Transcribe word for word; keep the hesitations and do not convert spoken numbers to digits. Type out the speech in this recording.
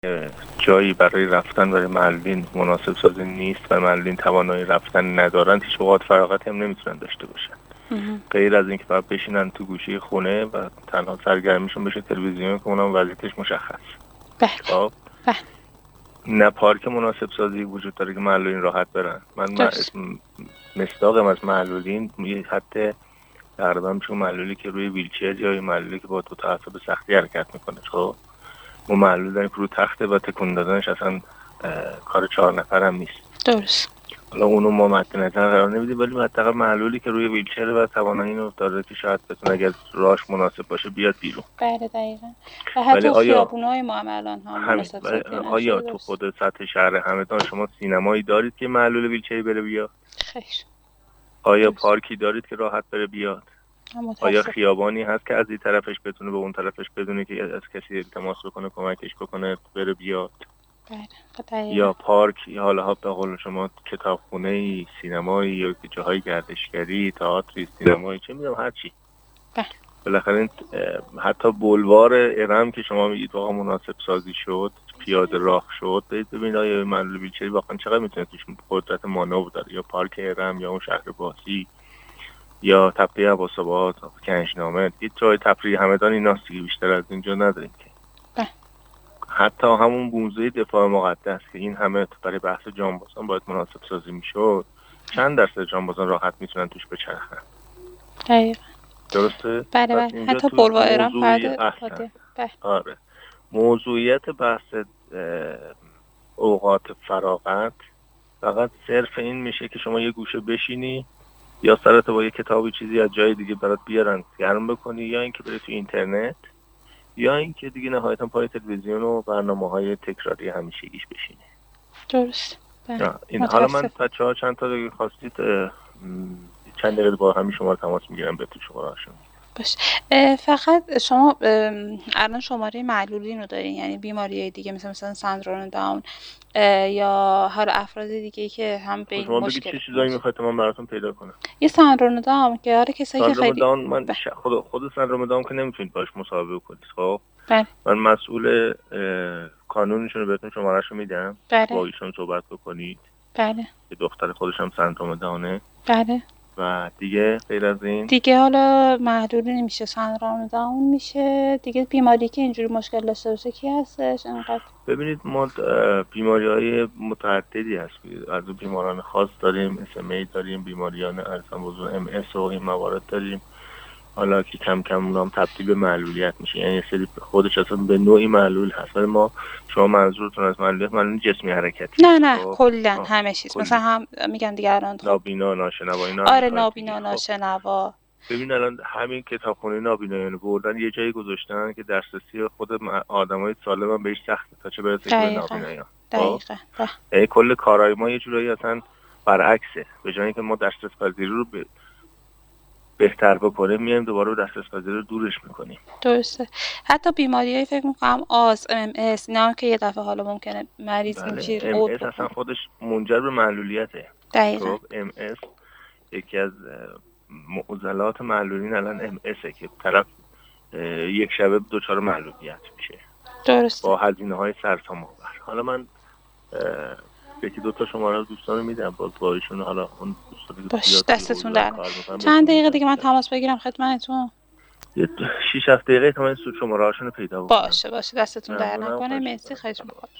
جایی برای رفتن برای معلولین مناسب سازی نیست و معلولین توانایی رفتن ندارن، هیچ اوقات فراغتی هم نمیتونن داشته باشن. غیر از اینکه فقط بشینن تو گوشه خونه و تنها سرگرمیشون بشه تلویزیون که اونم وضعیتش مشخص. بله. خب بله. نه پارک مناسب سازی وجود داره که معلولین راحت برن. من مصداقم از معلولین یه حتی تقریبا چون معلولی که روی ویلچر یا معلولی که با دو تا عصب سختی حرکت میکنه، خب اون معلول داریم که رو تخته و تکون دادنش اصلا کار چهار نفر هم نیست. درست. حالا اونو ما مد نظر قرار نمیدیم، ولی حداقل معلولی که روی ویلچر و توانایی اینو داره که شاید بتونه اگر راهش مناسب باشه بیاد بیرون. بله دقیقاً. و حتی خیابونای ما هم الان هم مناسب سازی آیا تو خود سطح شهر همدان شما سینمایی دارید که معلول ویلچری بره بیاد؟ خیر. آیا درست. پارکی دارید که راحت بره بیاد؟ آیا خیابانی هست که از این طرفش بتونه به اون طرفش بدونه که از کسی التماس بکنه کمکش بکنه بره بیاد؟ بله. یا پارک یا حالا ها به قول شما کتابخونه، سینمایی یا جاهای گردشگری، تئاتر، سینمایی، چه میدونم هر چی. بله. بالاخره حتی بولوار ارم که شما میگید واقعا مناسب سازی شد، پیاده راه شد، ببینید آیا معلول ویلچری واقعا چقدر میتونه توش قدرت مانور داره، یا پارک ارم یا اون شهر باسی یا تپه عباس‌آباد، کنجنامه، یه جای تفریح همدان ایناست که بیشتر از اینجا نداریم که. بله. حتی همون موزه دفاع مقدس که این همه برای بحث جانبازان باید مناسب سازی میشد، چند درصد جانبازان راحت میتونن توش بچرخن؟ دقیقاً. درسته؟ بله بله. حتی بولوار ارم فرد. بله. آره. موضوعیت بحث اوقات فراغت فقط صرف این میشه که شما یه گوشه بشینی یا سرت با یه کتابی چیزی از جای دیگه برات بیارن گرم بکنی، یا اینکه بری تو اینترنت، یا اینکه دیگه نهایتا پای تلویزیون و برنامه‌های تکراری همیشگیش بشینی. درست. بله. این حالا من بچه‌ها چند تا دیگه خواستید چند دقیقه با همین شما تماس میگیرم بهتون شماره‌اشون. باش. فقط شما الان شماره معلولین رو دارین، یعنی بیماری‌های دیگه مثل مثلا سندروم داون یا هر افراد دیگه که هم به این شما مشکل بگید چه چیزایی میخواید من براتون پیدا کنم؟ یه سندروم داون که آره کسایی که خیلی داون من ب... خود خود سندروم داون که نمیتونید باش مصاحبه کنید. خب بله. من مسئول کانونشون رو بهتون شماره‌شو میدم. بله. با ایشون صحبت بکنید. بله. که دختر خودش هم سندروم داونه. بله. و دیگه غیر از این دیگه حالا محدودی نمیشه، سندروم داون میشه دیگه. بیماری که اینجوری مشکل داشته باشه کی هستش انقدر؟ ببینید ما بیماری‌های متعددی هست، از بیماران خاص داریم، اس ام ای داریم، بیماریان ارسان بزرگ ام اس و این موارد داریم. حالا که کم کم اونام تبدیل به معلولیت میشه، یعنی یه سری خودش اصلا به نوعی معلول هست. ولی ما شما منظورتون از معلولیت معلول جسمی حرکتی؟ نه نه کلا همه چیز، مثلا هم میگن دیگه الان نابینا، ناشنوا اینا. آره نابینا، ناشنوا. ببین الان همین کتابخونه نابینایان بردن یه جایی گذاشتن که دسترسی خود آدمای سالم هم بهش سخته تا چه برسه به نابینایان. دقیقاً. یعنی کل کارهای ما یه جورایی اصلا برعکسه. به جای اینکه ما دسترسی پذیری رو ب... بهتر بکنیم میایم دوباره دسترسی پذیری رو دورش میکنیم. درسته. حتی بیماریایی فکر میکنم آس، ام اس، اینا که یه دفعه حالا ممکنه مریض میشه ام اس اصلا خودش منجر به معلولیته. دقیقاً. ام اس یکی از معضلات معلولین الان ام اسه که طرف یک شبه دچار معلولیت میشه. درسته. با هزینه‌های سرسام آور. حالا من یکی دو تا شماره رو دوستان میدم باز با ایشون، حالا اون دوستان باش دستتون در چند دقیقه دیگه من تماس بگیرم خدمتتون؟ یه شش هفت دقیقه تا من شماره هاشون رو پیدا بکنم. باشه باشه دستتون در نکنه. مرسی. خواهش می‌کنم.